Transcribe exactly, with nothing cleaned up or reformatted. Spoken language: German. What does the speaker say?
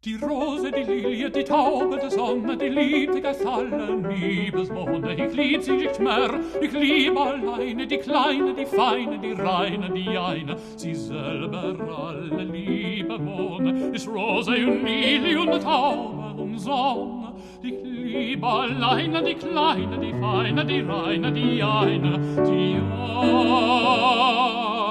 Die Rose, die Lilie, die Taube, die Sonne, die liebte Geist allen Liebesmonde. Ich lieb sie nicht mehr, ich lieb alleine die Kleine, die Feine, die Reine, die eine. Sie selber alle liebe Monde, ist Rose und Lilie und Taube und Sonne. Ich lieb alleine die Kleine, die Feine, die Reine, die eine, die eine.